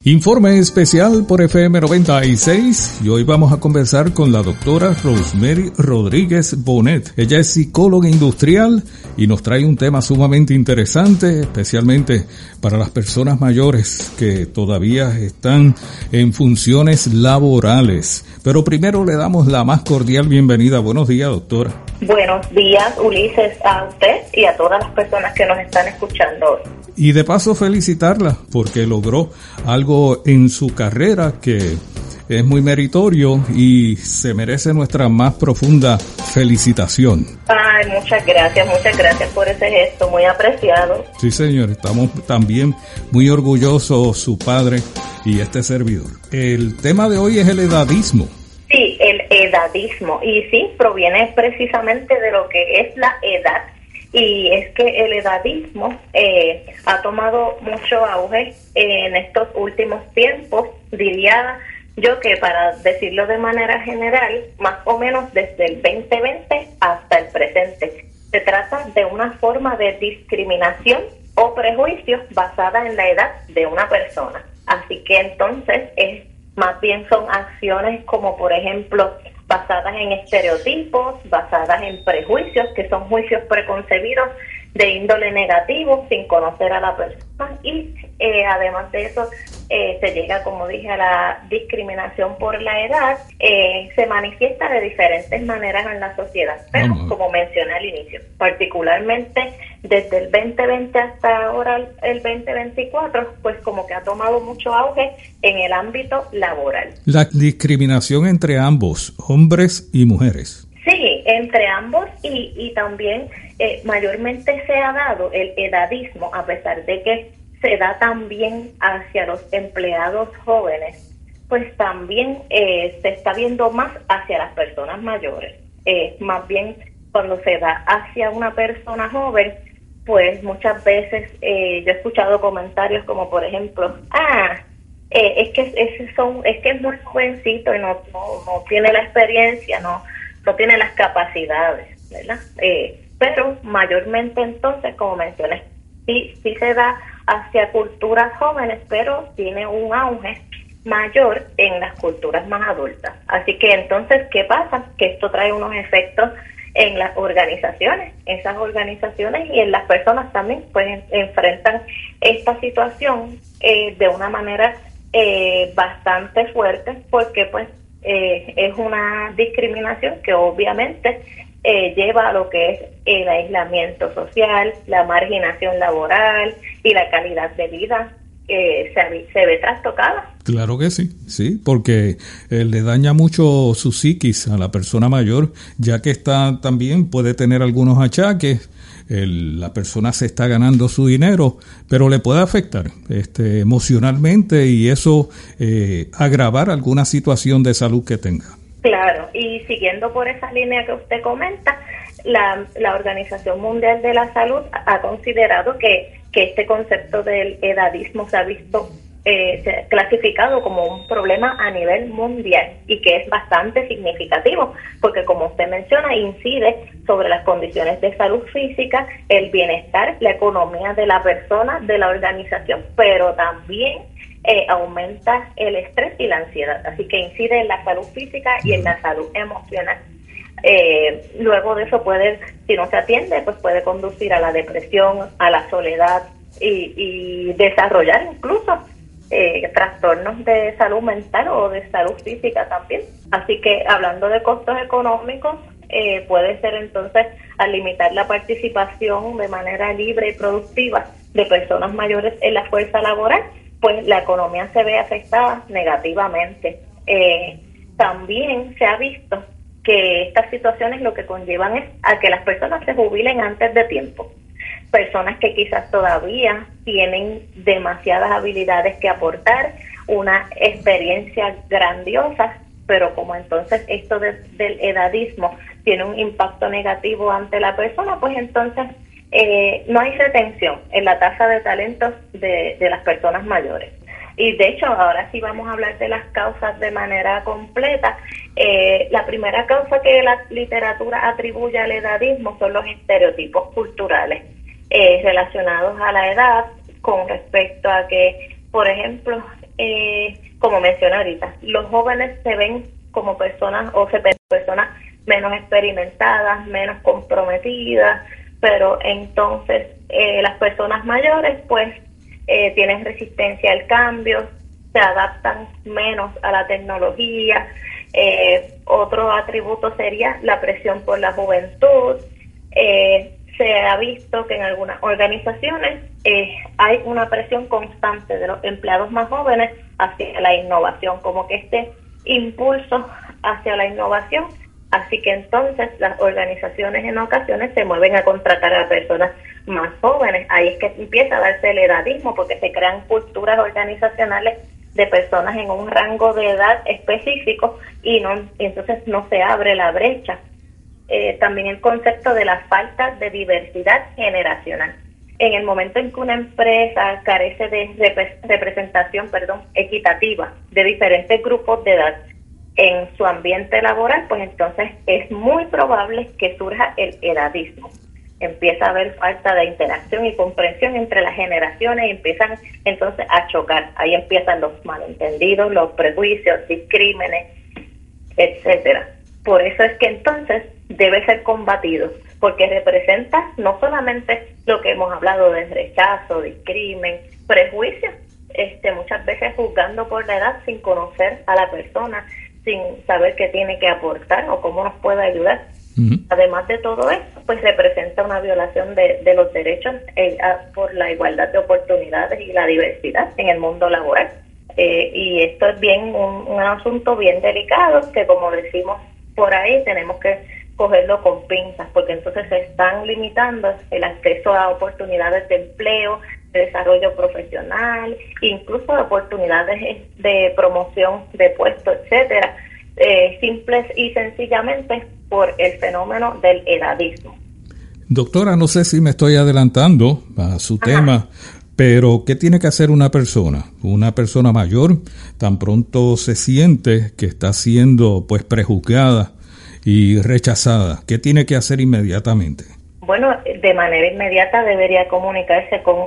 Informe especial por FM 96 y hoy vamos a conversar con la doctora Rosemary Rodríguez Bonet. Ella es psicóloga industrial y nos trae un tema sumamente interesante, especialmente para las personas mayores que todavía están en funciones laborales. Pero primero le damos la más cordial bienvenida. Buenos días, doctora. Buenos días, Ulises, a usted y a todas las personas que nos están escuchando hoy. Y de paso felicitarla porque logró algo en su carrera que es muy meritorio y se merece nuestra más profunda felicitación. Ay, muchas gracias por ese gesto, muy apreciado. Sí, señor, estamos también muy orgullosos, su padre y este servidor. El tema de hoy es el edadismo. Sí, el edadismo, y sí, proviene precisamente de lo que es la edad. Y es que el edadismo ha tomado mucho auge en estos últimos tiempos, diría yo que para decirlo de manera general, más o menos desde el 2020 hasta el presente. Se trata de una forma de discriminación o prejuicio basada en la edad de una persona. Así que entonces más bien son acciones como por ejemplo basadas en estereotipos, basadas en prejuicios, que son juicios preconcebidos de índole negativo, sin conocer a la persona, y además de eso se llega, como dije, a la discriminación por la edad. Se manifiesta de diferentes maneras en la sociedad, pero como mencioné al inicio, particularmente desde el 2020 hasta ahora el 2024, pues como que ha tomado mucho auge en el ámbito laboral. La discriminación entre ambos, hombres y mujeres. Sí, entre ambos y también mayormente se ha dado el edadismo, a pesar de que se da también hacia los empleados jóvenes, pues también se está viendo más hacia las personas mayores. Más bien cuando se da hacia una persona joven, pues muchas veces yo he escuchado comentarios como por ejemplo, es que es muy jovencito y no tiene la experiencia, no tiene las capacidades, ¿verdad? Pero mayormente entonces, como mencioné, sí se da hacia culturas jóvenes, pero tiene un auge mayor en las culturas más adultas. Así que entonces, ¿qué pasa? Que esto trae unos efectos en las organizaciones. Esas organizaciones y en las personas también pues enfrentan esta situación de una manera bastante fuerte, porque pues es una discriminación que obviamente lleva a lo que es el aislamiento social, la marginación laboral y la calidad de vida se ve trastocada. Claro que sí, porque le daña mucho su psiquis a la persona mayor, ya que también puede tener algunos achaques. La persona se está ganando su dinero, pero le puede afectar emocionalmente y eso agravar alguna situación de salud que tenga. Claro, y siguiendo por esa línea que usted comenta, la Organización Mundial de la Salud ha considerado que este concepto del edadismo se ha visto clasificado como un problema a nivel mundial y que es bastante significativo porque, como usted menciona, incide sobre las condiciones de salud física, el bienestar, la economía de la persona, de la organización, pero también aumenta el estrés y la ansiedad, así que incide en la salud física y en la salud emocional. Luego de eso si no se atiende, pues puede conducir a la depresión, a la soledad y desarrollar incluso trastornos de salud mental o de salud física también. Así que hablando de costos económicos, puede ser entonces al limitar la participación de manera libre y productiva de personas mayores en la fuerza laboral, pues la economía se ve afectada negativamente. También se ha visto que estas situaciones lo que conllevan es a que las personas se jubilen antes de tiempo. Personas que quizás todavía tienen demasiadas habilidades que aportar, una experiencia grandiosa, pero como entonces esto del edadismo tiene un impacto negativo ante la persona, pues entonces no hay retención en la tasa de talentos de las personas mayores. Y de hecho, ahora sí vamos a hablar de las causas de manera completa. La primera causa que la literatura atribuye al edadismo son los estereotipos culturales relacionados a la edad, con respecto a que, por ejemplo, como mencioné ahorita, los jóvenes se ven como personas o se ven personas menos experimentadas, menos comprometidas, pero entonces las personas mayores pues tienen resistencia al cambio, se adaptan menos a la tecnología. Otro atributo sería la presión por la juventud. Se ha visto que en algunas organizaciones hay una presión constante de los empleados más jóvenes hacia la innovación, como que este impulso hacia la innovación, así que entonces las organizaciones en ocasiones se mueven a contratar a personas más jóvenes. Ahí es que empieza a darse el edadismo, porque se crean culturas organizacionales de personas en un rango de edad específico y entonces no se abre la brecha. También el concepto de la falta de diversidad generacional. En el momento en que una empresa carece de representación equitativa de diferentes grupos de edad en su ambiente laboral, pues entonces es muy probable que surja el edadismo. Empieza a haber falta de interacción y comprensión entre las generaciones y empiezan entonces a chocar. Ahí empiezan los malentendidos, los prejuicios, discrímenes, etcétera. Por eso es que entonces debe ser combatido, porque representa no solamente lo que hemos hablado de rechazo, discrimen, prejuicios, muchas veces juzgando por la edad sin conocer a la persona, sin saber qué tiene que aportar o cómo nos puede ayudar. Uh-huh. Además de todo esto, pues representa una violación de los derechos por la igualdad de oportunidades y la diversidad en el mundo laboral. Y esto es bien un asunto bien delicado que, como decimos por ahí, tenemos que cogerlo con pinzas, porque entonces se están limitando el acceso a oportunidades de empleo, de desarrollo profesional, incluso de oportunidades de promoción de puestos, etcétera, simples y sencillamente por el fenómeno del edadismo. Doctora, no sé si me estoy adelantando a su tema, pero ¿qué tiene que hacer una persona mayor, tan pronto se siente que está siendo pues prejuzgada y rechazada? ¿Qué tiene que hacer inmediatamente? Bueno, de manera inmediata debería comunicarse con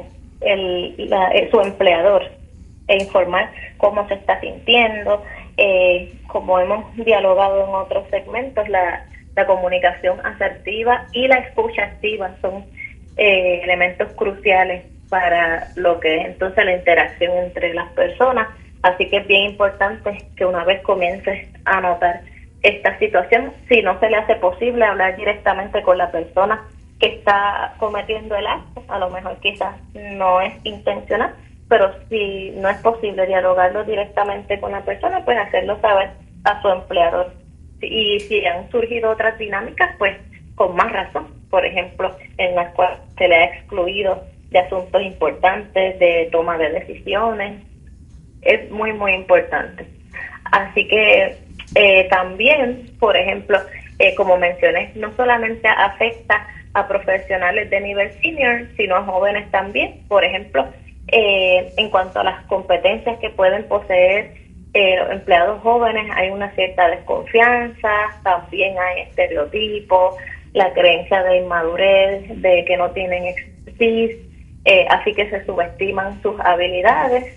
su empleador e informar cómo se está sintiendo. Como hemos dialogado en otros segmentos, la comunicación asertiva y la escucha activa son elementos cruciales para lo que es entonces la interacción entre las personas. Así que es bien importante que una vez comiences a notar esta situación, si no se le hace posible hablar directamente con la persona que está cometiendo el acto, a lo mejor quizás no es intencional, pero si no es posible dialogarlo directamente con la persona, pues hacerlo saber a su empleador. Y si han surgido otras dinámicas, pues con más razón, por ejemplo, en las cuales se le ha excluido de asuntos importantes, de toma de decisiones, es muy, muy importante. Así que también, por ejemplo, como mencioné, no solamente afecta a profesionales de nivel senior, sino a jóvenes también. Por ejemplo, en cuanto a las competencias que pueden poseer los empleados jóvenes, hay una cierta desconfianza, también hay estereotipos, la creencia de inmadurez, de que no tienen expertise, así que se subestiman sus habilidades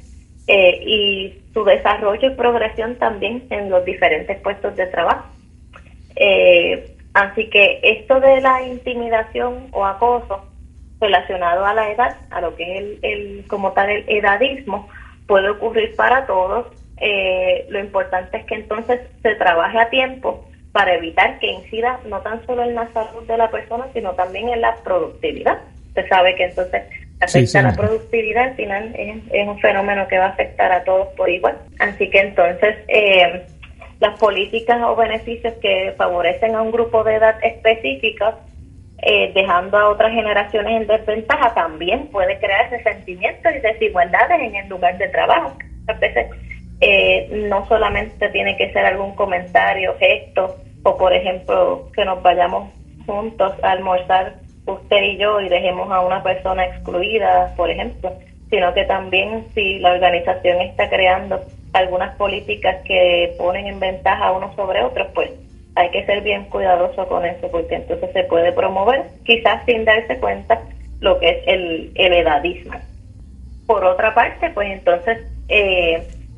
y su desarrollo y progresión también en los diferentes puestos de trabajo. Así que esto de la intimidación o acoso relacionado a la edad, a lo que es el como tal el edadismo, puede ocurrir para todos. Lo importante es que entonces se trabaje a tiempo para evitar que incida no tan solo en la salud de la persona, sino también en la productividad. Se sabe que entonces afecta la productividad, al final es un fenómeno que va a afectar a todos por igual. Así que entonces las políticas o beneficios que favorecen a un grupo de edad específica, dejando a otras generaciones en desventaja, también puede crear resentimientos y desigualdades en el lugar de trabajo. A veces no solamente tiene que ser algún comentario, gesto, o por ejemplo que nos vayamos juntos a almorzar usted y yo y dejemos a una persona excluida, por ejemplo, sino que también si la organización está creando algunas políticas que ponen en ventaja a unos sobre otros, pues hay que ser bien cuidadoso con eso, porque entonces se puede promover, quizás sin darse cuenta, lo que es el edadismo. Por otra parte, pues entonces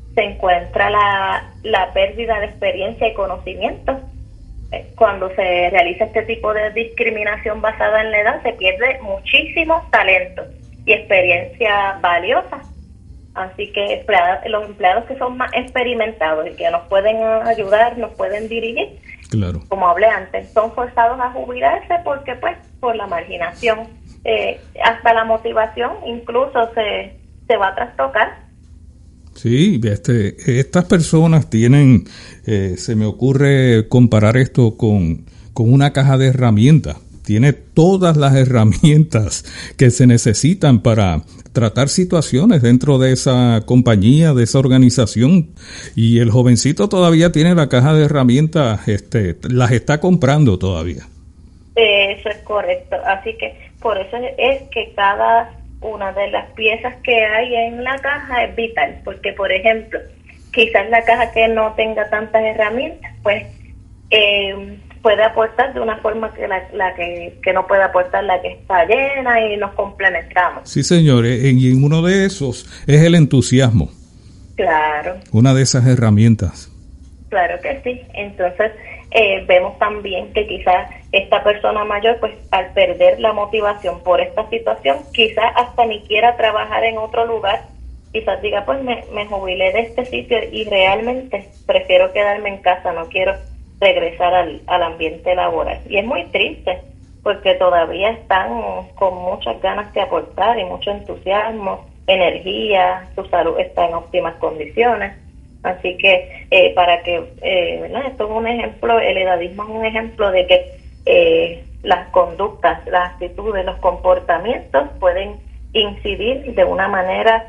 encuentra la pérdida de experiencia y conocimiento. Cuando se realiza este tipo de discriminación basada en la edad, se pierde muchísimo talento y experiencia valiosa. Así que los empleados que son más experimentados y que nos pueden ayudar, nos pueden dirigir, claro, como hablé antes, son forzados a jubilarse porque pues por la marginación, hasta la motivación incluso se va a trastocar. Sí, estas personas tienen, se me ocurre comparar esto con una caja de herramientas. Tiene todas las herramientas que se necesitan para tratar situaciones dentro de esa compañía, de esa organización, y el jovencito todavía tiene la caja de herramientas, las está comprando todavía. Eso es correcto, así que por eso es que cada una de las piezas que hay en la caja es vital, porque por ejemplo, quizás la caja que no tenga tantas herramientas, pues puede aportar de una forma que que no puede aportar la que está llena, y nos complementamos. Sí, señores, y en uno de esos es el entusiasmo. Claro. Una de esas herramientas. Claro que sí. Entonces, vemos también que quizás esta persona mayor, pues al perder la motivación por esta situación, quizás hasta ni quiera trabajar en otro lugar. Quizás diga, pues me jubilé de este sitio y realmente prefiero quedarme en casa, no quiero regresar al ambiente laboral. Y es muy triste porque todavía están con muchas ganas de aportar y mucho entusiasmo, energía, su salud está en óptimas condiciones. Así que para que, ¿verdad? Esto es un ejemplo, el edadismo es un ejemplo de que las conductas, las actitudes, los comportamientos pueden incidir de una manera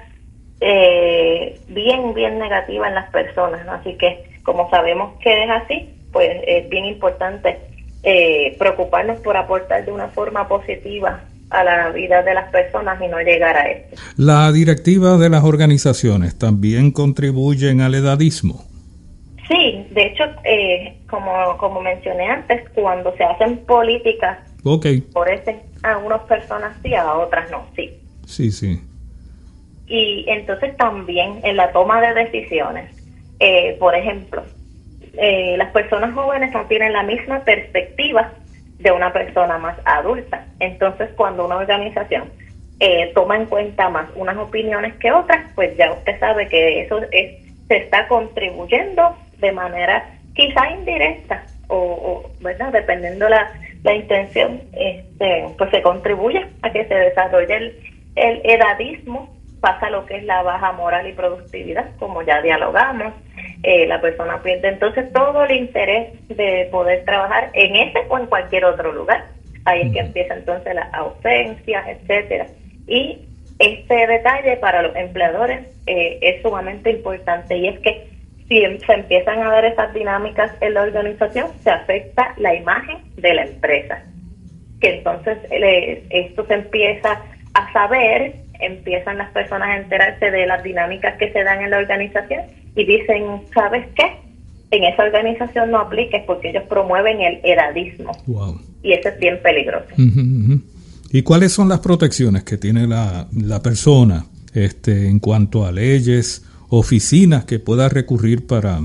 bien negativa en las personas, ¿no? Así que como sabemos que es así, pues es bien importante preocuparnos por aportar de una forma positiva a la vida de las personas y no llegar a esto. ¿La directiva de las organizaciones también contribuyen al edadismo? Sí, de hecho, como mencioné antes, cuando se hacen políticas, favorecen a unas personas sí, a otras no, sí. Sí. Y entonces también en la toma de decisiones, por ejemplo, las personas jóvenes no tienen la misma perspectiva de una persona más adulta. Entonces, cuando una organización toma en cuenta más unas opiniones que otras, pues ya usted sabe que eso se está contribuyendo de manera quizá indirecta o ¿verdad? Dependiendo la intención, pues se contribuye a que se desarrolle el edadismo. Pasa lo que es la baja moral y productividad, como ya dialogamos. La persona pierde entonces todo el interés de poder trabajar en ese o en cualquier otro lugar. Ahí es que empieza entonces las ausencias, etcétera. Y este detalle para los empleadores es sumamente importante, y es que si se empiezan a dar esas dinámicas en la organización, se afecta la imagen de la empresa. Que entonces esto se empieza a saber, empiezan las personas a enterarse de las dinámicas que se dan en la organización y dicen, ¿sabes qué? En esa organización no apliques porque ellos promueven el edadismo. Wow. Y eso es bien peligroso. ¿Y cuáles son las protecciones que tiene la persona en cuanto a leyes, oficinas que pueda recurrir para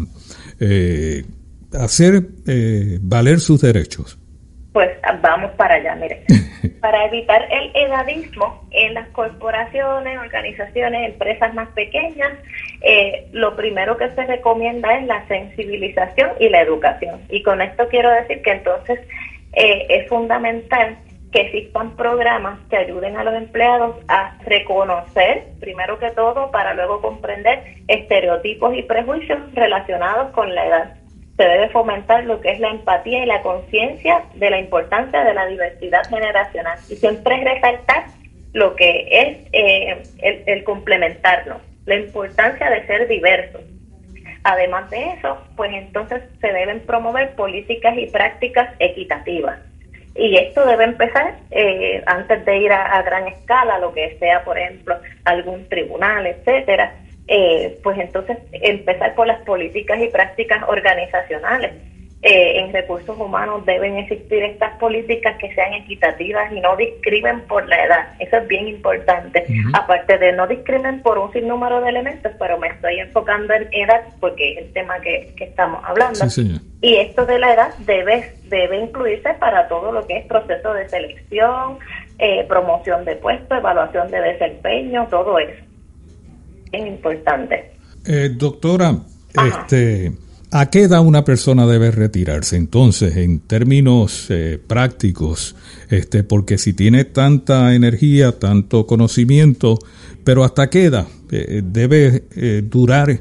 hacer valer sus derechos? Pues vamos para allá, mire. Para evitar el edadismo en las corporaciones, organizaciones, empresas más pequeñas, lo primero que se recomienda es la sensibilización y la educación. Y con esto quiero decir que entonces es fundamental que existan programas que ayuden a los empleados a reconocer, primero que todo, para luego comprender estereotipos y prejuicios relacionados con la edad. Se debe fomentar lo que es la empatía y la conciencia de la importancia de la diversidad generacional, y siempre resaltar lo que es el complementarnos, la importancia de ser diversos. Además de eso, pues entonces se deben promover políticas y prácticas equitativas. Y esto debe empezar antes de ir a gran escala, lo que sea, por ejemplo, algún tribunal, etcétera. Pues entonces empezar por las políticas y prácticas organizacionales. en recursos humanos deben existir estas políticas que sean equitativas y no discriminen por la edad. Eso es bien importante. Aparte de no discriminen por un sinnúmero de elementos, pero me estoy enfocando en edad porque es el tema que estamos hablando. Sí, y esto de la edad debe incluirse para todo lo que es proceso de selección, promoción de puestos, evaluación de desempeño, todo eso. Es importante. Doctora, ¿a qué edad una persona debe retirarse? Entonces, en términos prácticos, porque si tiene tanta energía, tanto conocimiento, pero ¿hasta qué edad debe durar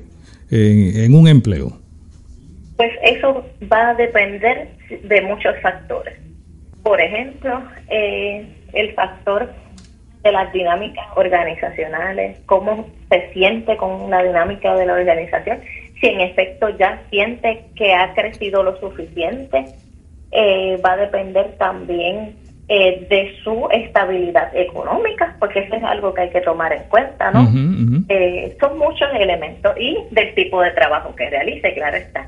en un empleo? Pues eso va a depender de muchos factores. Por ejemplo, el factor de las dinámicas organizacionales, cómo se siente con la dinámica de la organización, si en efecto ya siente que ha crecido lo suficiente, va a depender también de su estabilidad económica, porque eso es algo que hay que tomar en cuenta, ¿no? Son muchos elementos, y del tipo de trabajo que realice, claro está.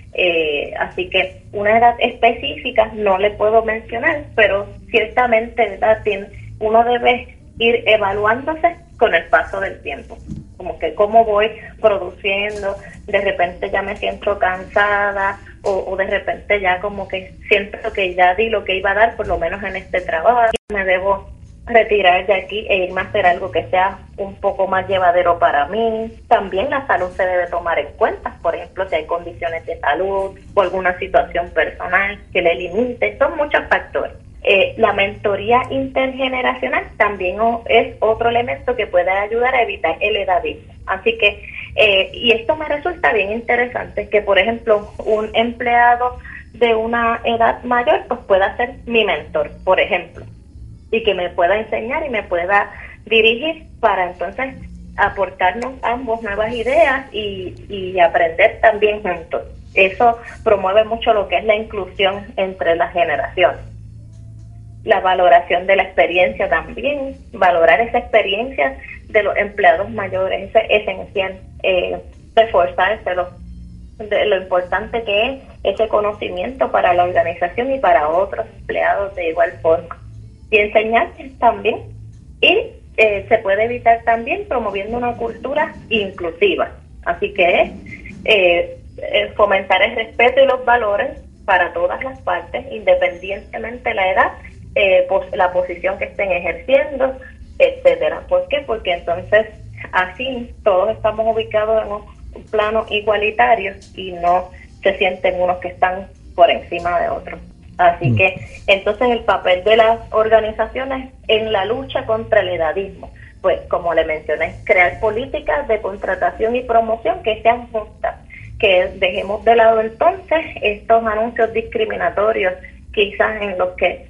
Así que una edad específica no le puedo mencionar, pero ciertamente, ¿verdad?, uno debe ir evaluándose con el paso del tiempo, como que cómo voy produciendo, de repente ya me siento cansada o de repente ya como que siento que ya di lo que iba a dar, por lo menos en este trabajo, me debo retirar de aquí e irme a hacer algo que sea un poco más llevadero para mí. También la salud se debe tomar en cuenta, por ejemplo, si hay condiciones de salud o alguna situación personal que le limite, son muchos factores. La mentoría intergeneracional también es otro elemento que puede ayudar a evitar el edadismo. Así que, y esto me resulta bien interesante, que por ejemplo un empleado de una edad mayor pues pueda ser mi mentor, por ejemplo, y que me pueda enseñar y me pueda dirigir para entonces aportarnos ambos nuevas ideas y aprender también juntos. Eso promueve mucho lo que es la inclusión entre las generaciones. La valoración de la experiencia también, valorar esa experiencia de los empleados mayores, eso es esencial, reforzarse de lo importante que es ese conocimiento para la organización y para otros empleados de igual forma. Y enseñar también, y se puede evitar también promoviendo una cultura inclusiva. Así que fomentar el respeto y los valores para todas las partes, independientemente de la edad, la posición que estén ejerciendo, etcétera. ¿Por qué? Porque entonces así todos estamos ubicados en un plano igualitario y no se sienten unos que están por encima de otros. Así que entonces el papel de las organizaciones en la lucha contra el edadismo, pues como le mencioné, crear políticas de contratación y promoción que sean justas, que dejemos de lado entonces estos anuncios discriminatorios, quizás en los que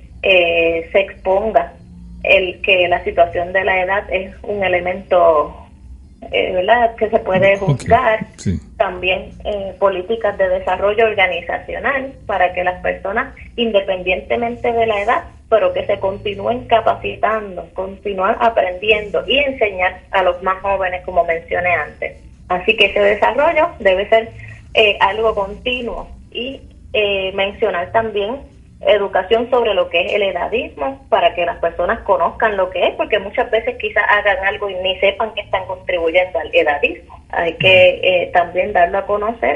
se exponga el que la situación de la edad es un elemento ¿verdad?, que se puede juzgar. Sí. También políticas de desarrollo organizacional para que las personas, independientemente de la edad, pero que se continúen capacitando, continuar aprendiendo y enseñar a los más jóvenes, como mencioné antes. Así que ese desarrollo debe ser algo continuo, y mencionar también educación sobre lo que es el edadismo, para que las personas conozcan lo que es, porque muchas veces quizás hagan algo y ni sepan que están contribuyendo al edadismo. Hay que también darlo a conocer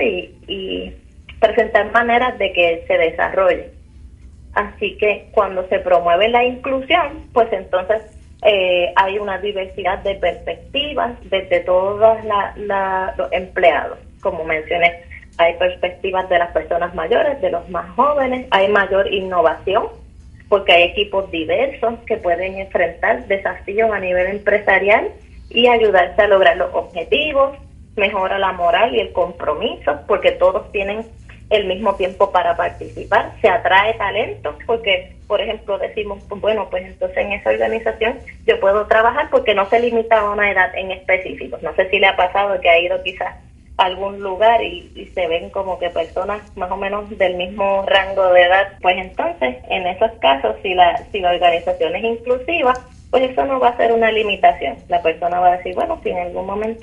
y presentar maneras de que se desarrolle. Así que cuando se promueve la inclusión, pues entonces hay una diversidad de perspectivas desde todos los empleados, como mencioné. Hay perspectivas de las personas mayores, de los más jóvenes, hay mayor innovación, porque hay equipos diversos que pueden enfrentar desafíos a nivel empresarial y ayudarse a lograr los objetivos, mejora la moral y el compromiso, porque todos tienen el mismo tiempo para participar, se atrae talento, porque, por ejemplo, decimos, bueno, pues entonces en esa organización yo puedo trabajar porque no se limita a una edad en específico. No sé si le ha pasado que ha ido quizás algún lugar y se ven como que personas más o menos del mismo rango de edad, pues entonces en esos casos si la organización es inclusiva, pues eso no va a ser una limitación. La persona va a decir, bueno, si en algún momento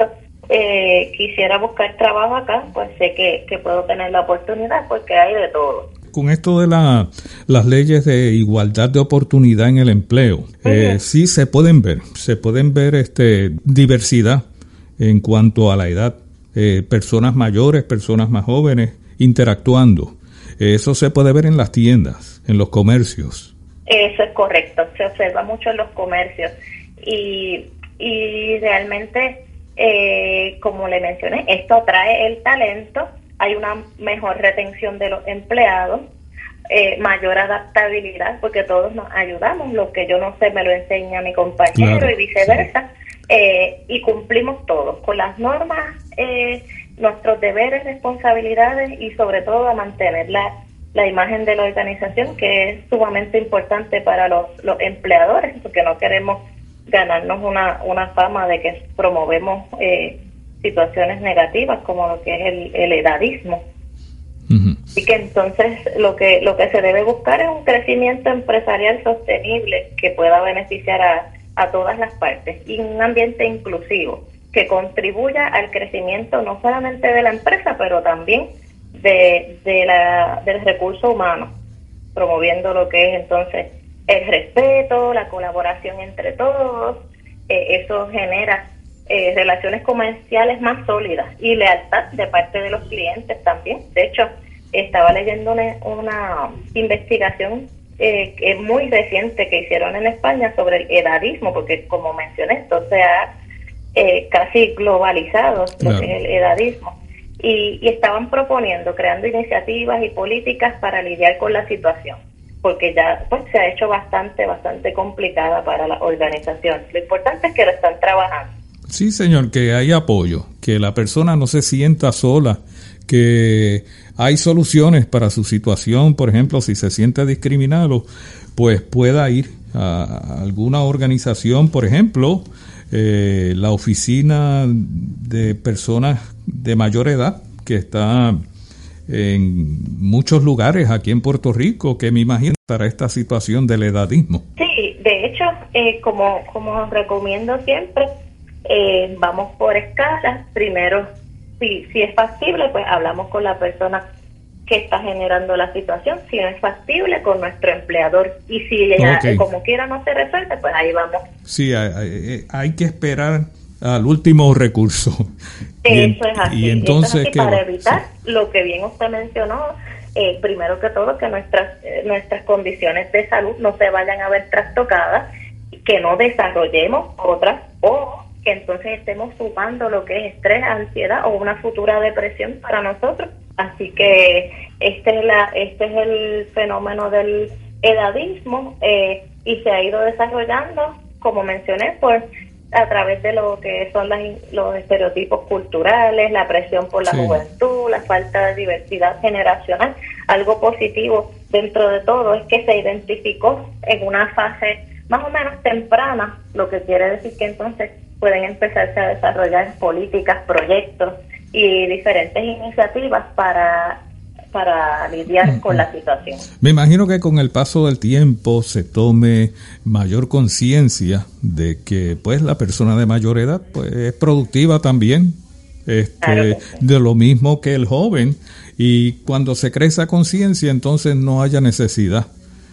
quisiera buscar trabajo acá, pues sé que puedo tener la oportunidad porque hay de todo. Con esto de las leyes de igualdad de oportunidad en el empleo, sí se pueden ver diversidad en cuanto a la edad, personas mayores, personas más jóvenes interactuando. Eso se puede ver en las tiendas, en los comercios. Eso es correcto, se observa mucho en los comercios y realmente, como le mencioné, esto atrae el talento, hay una mejor retención de los empleados, mayor adaptabilidad, porque todos nos ayudamos, lo que yo no sé me lo enseña mi compañero, claro, y viceversa, sí. Y cumplimos todos con las normas, nuestros deberes, responsabilidades y sobre todo a mantener la imagen de la organización, que es sumamente importante para los empleadores, porque no queremos ganarnos una fama de que promovemos situaciones negativas como lo que es el edadismo. Uh-huh. Así que entonces lo que se debe buscar es un crecimiento empresarial sostenible que pueda beneficiar a todas las partes y un ambiente inclusivo que contribuya al crecimiento no solamente de la empresa, pero también del recurso humano, promoviendo lo que es entonces el respeto, la colaboración entre todos. Eso genera relaciones comerciales más sólidas y lealtad de parte de los clientes también. De hecho, estaba leyendo una investigación que es muy reciente que hicieron en España sobre el edadismo, porque como mencioné, esto se ha casi globalizado, claro, lo que es el edadismo, y estaban proponiendo, creando iniciativas y políticas para lidiar con la situación, porque ya pues se ha hecho bastante complicada para la organización. Lo importante es que lo están trabajando. Sí, señor, que hay apoyo, que la persona no se sienta sola, que hay soluciones para su situación. Por ejemplo, si se siente discriminado, pues pueda ir a alguna organización, por ejemplo, la oficina de personas de mayor edad, que está en muchos lugares aquí en Puerto Rico, que me imagino para esta situación del edadismo. Sí, de hecho, como recomiendo siempre, vamos por escalas. Primero, si es factible, pues hablamos con la persona que está generando la situación. Si no es factible, con nuestro empleador. Y si ella, como quiera, no se resuelve, pues ahí vamos. Sí, hay que esperar al último recurso. Eso es así. Y entonces, para evitar lo que bien usted mencionó, primero que todo, que nuestras condiciones de salud no se vayan a ver trastocadas, que no desarrollemos otras, o que entonces estemos sumando lo que es estrés, ansiedad o una futura depresión para nosotros. Así que este es el fenómeno del edadismo, y se ha ido desarrollando, como mencioné, a través de lo que son los estereotipos culturales, la presión por la juventud, la falta de diversidad generacional. Algo positivo dentro de todo es que se identificó en una fase más o menos temprana, lo que quiere decir que entonces pueden empezarse a desarrollar políticas, proyectos y diferentes iniciativas para lidiar con la situación. Me imagino que con el paso del tiempo se tome mayor conciencia de que pues la persona de mayor edad pues es productiva también, claro, de lo mismo que el joven, y cuando se cree esa conciencia entonces no haya necesidad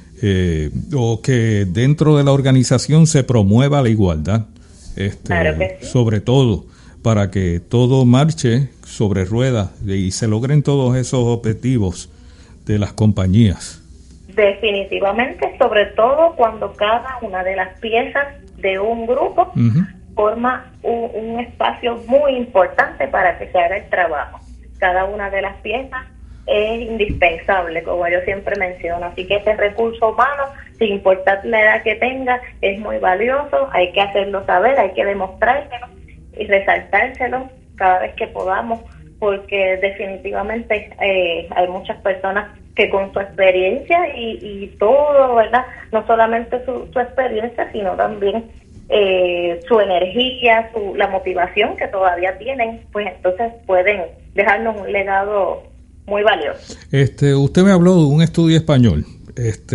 o que dentro de la organización se promueva la igualdad, claro que sí, sobre todo para que todo marche sobre ruedas y se logren todos esos objetivos de las compañías. Definitivamente, sobre todo cuando cada una de las piezas de un grupo forma un espacio muy importante para que se haga el trabajo. Cada una de las piezas es indispensable, como yo siempre menciono, así que ese recurso humano, sin importar la edad que tenga, es muy valioso. Hay que hacerlo saber, hay que demostrárselo y resaltárselo cada vez que podamos, porque definitivamente hay muchas personas que con su experiencia y todo, ¿verdad? No solamente su experiencia, sino también su energía, la motivación que todavía tienen, pues entonces pueden dejarnos un legado muy valioso. Usted me habló de un estudio español,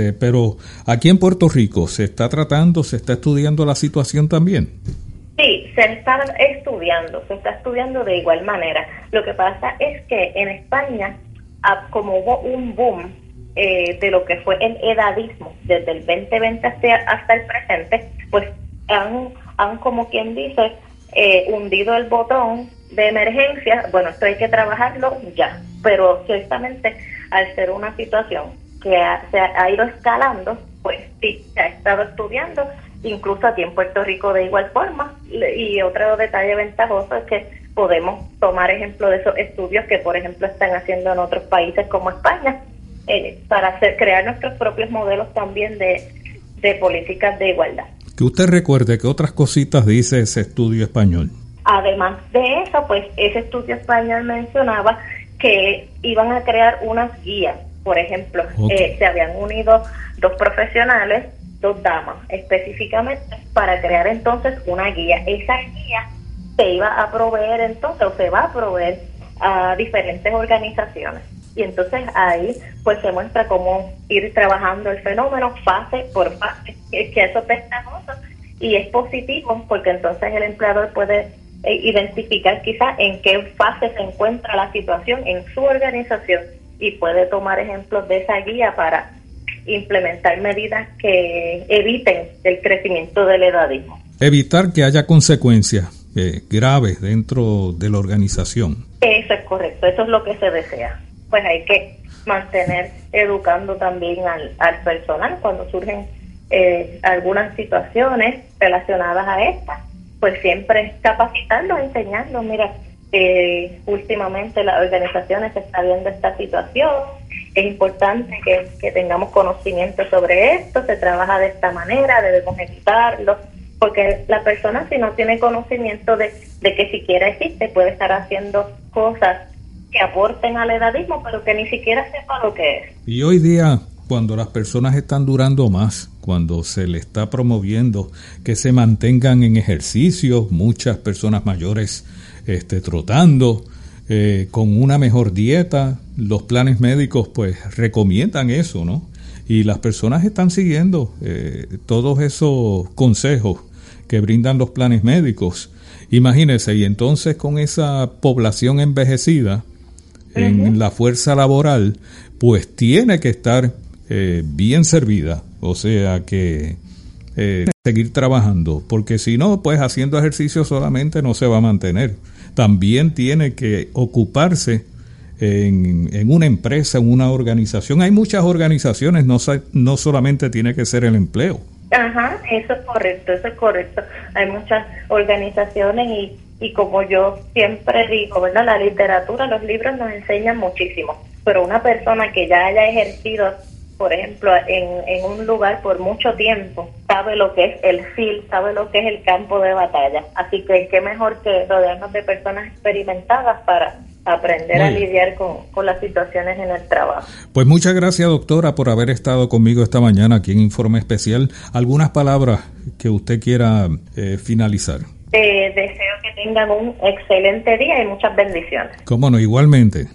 pero aquí en Puerto Rico se está estudiando la situación también. Sí, se está estudiando de igual manera. Lo que pasa es que en España, como hubo un boom de lo que fue el edadismo desde el 2020 hasta el presente, pues han como quien dice, hundido el botón de emergencia. Bueno, esto hay que trabajarlo ya, pero ciertamente al ser una situación que se ha ido escalando, pues sí, se ha estado estudiando, incluso aquí en Puerto Rico de igual forma. Y otro detalle ventajoso es que podemos tomar ejemplo de esos estudios que, por ejemplo, están haciendo en otros países como España, para crear nuestros propios modelos también de políticas de igualdad. Que usted recuerde que otras cositas dice ese estudio español. Además de eso, pues ese estudio español mencionaba que iban a crear unas guías. Por ejemplo, se habían unido 2 profesionales, 2 damas específicamente, para crear entonces una guía. Esa guía se iba a proveer entonces, o se va a proveer a diferentes organizaciones. Y entonces ahí pues se muestra cómo ir trabajando el fenómeno fase por fase, que eso es ventajoso y es positivo, porque entonces el empleador puede identificar quizás en qué fase se encuentra la situación en su organización y puede tomar ejemplos de esa guía para implementar medidas que eviten el crecimiento del edadismo. Evitar que haya consecuencias graves dentro de la organización. Eso es correcto, eso es lo que se desea. Pues hay que mantener educando también al personal cuando surgen algunas situaciones relacionadas a estas, pues siempre capacitarlos, enseñarlos. Mira, últimamente las organizaciones se está viendo esta situación, es importante que tengamos conocimiento sobre esto, se trabaja de esta manera, debemos evitarlo, porque la persona, si no tiene conocimiento de que siquiera existe, puede estar haciendo cosas que aporten al edadismo, pero que ni siquiera sepa lo que es. Y hoy día, cuando las personas están durando más, cuando se le está promoviendo que se mantengan en ejercicio, muchas personas mayores trotando, con una mejor dieta, los planes médicos pues recomiendan eso, ¿no? Y las personas están siguiendo todos esos consejos que brindan los planes médicos. Imagínense, y entonces con esa población envejecida en la fuerza laboral, pues tiene que estar bien servida, o sea que seguir trabajando, porque si no, pues haciendo ejercicio solamente no se va a mantener. También tiene que ocuparse en una empresa, en una organización. Hay muchas organizaciones, no solamente tiene que ser el empleo. Ajá, eso es correcto. Hay muchas organizaciones y como yo siempre digo, ¿verdad? La literatura, los libros nos enseñan muchísimo, pero una persona que ya haya ejercido, por ejemplo, en un lugar por mucho tiempo, sabe lo que es el field, sabe lo que es el campo de batalla. Así que qué mejor que rodearnos de personas experimentadas para aprender a lidiar con las situaciones en el trabajo. Pues muchas gracias, doctora, por haber estado conmigo esta mañana aquí en Informe Especial. ¿Algunas palabras que usted quiera finalizar? Deseo que tengan un excelente día y muchas bendiciones. Cómo no, igualmente.